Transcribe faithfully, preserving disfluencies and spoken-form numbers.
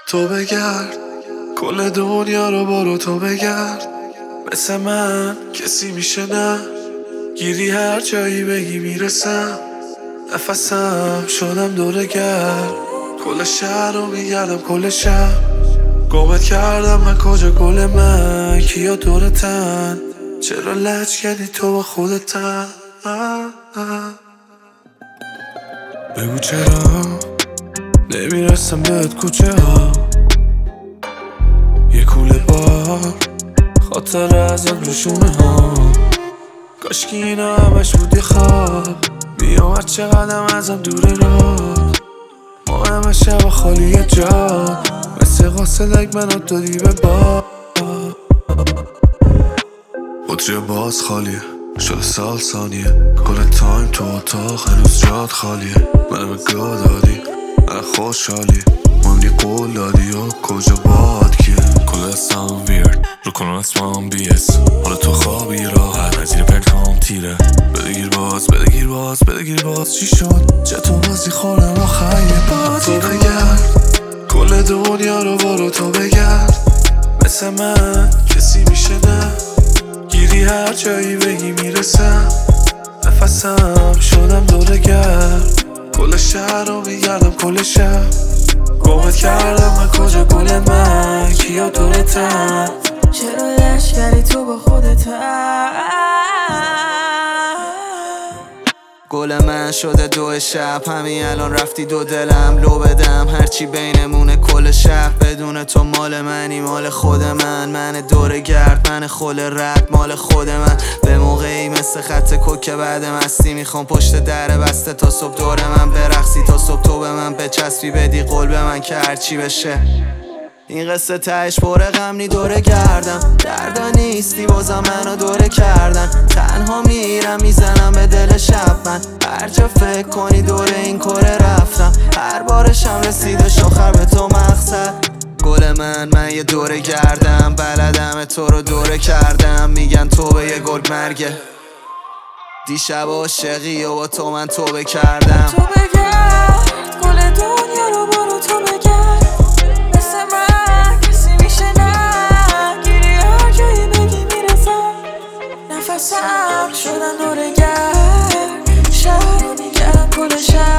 تو بگرد کل دنیا رو برو تو بگرد، مثل من کسی میشه نه؟ گیری هر جایی بگی میرسم، نفسم شدم دوره گرد. کل شهر رو میگردم کل شب، گمت کردم من کجا گل من، کیا دورتن؟ چرا لج کردی تو با خودتن؟ بگو چرا نمیرسم بهت کوچه ها، یه کوله بار خاطر ازت روشونه ها. کاشکی اینا همش بود یه خواب، میام هر چقدرم ازم دوره را، ما همه شب خالی جا، مثل قاصدک منو دادی به با. بطری باز خالیه شده سال ثانیه، کل تایم تو اتاق هنوز جاد خالیه. منو به گاه دادی من خوشحالی، مهمنی قول دادی و کجا باد کیه؟ کل دستم ویرد رو کنم اسمم بیس، حالا تو خوابی راحت نزیر پنکام تیره. بدگیر باز بدگیر باز بدگیر باز چی شد؟ چطور بازی خورم آخر یه بازی تو بگرد کل دنیا رو برو تو بگرد، مثل من کسی میشه نه؟ گیری هر جایی بگی میرسم، نفسم شدم دوره گرد. کل شهر رو میگردم کل شب، گمت کردم من کجا گل من، کیا دورتن؟ چرا لش کردی تو با خودتن؟ گل من شده دو شب، همین الان رفتی دو دلم لو بدم، هرچی بینمونه کل شب. بدون تو مال منی مال خود من، من دوره گرد من خل رد مال خود من. به موقعی مثل خط کوک بعد مستی، میخوام پشت در بسته تا صبح دور من برقصی، تا صبح تو به من بچسبی بدی قول به من که هرچی بشه. این قصه تهش پر غم نی دوره گردم، دردا نیستی بازم منو دوره کردن. تنها میرم میزنم به دل شب، من هر جا فکر کنی دوره این کره رفتم، هر بارشم رسیدش آخر به تو مقصد. گل من من یه دوره گردم، بلدم تو رو دوره کردم، میگن تو به یه گل مرگه. دیشب عاشقی و با تو من توبه کردم. تو بگرد کل دنیا رو برو تو بگرد، مثل من کسی میشه نه؟ گیری هر جایی بگی میرسم، نفسم شدن دوره گرد. شهر رو میگردم کل شهر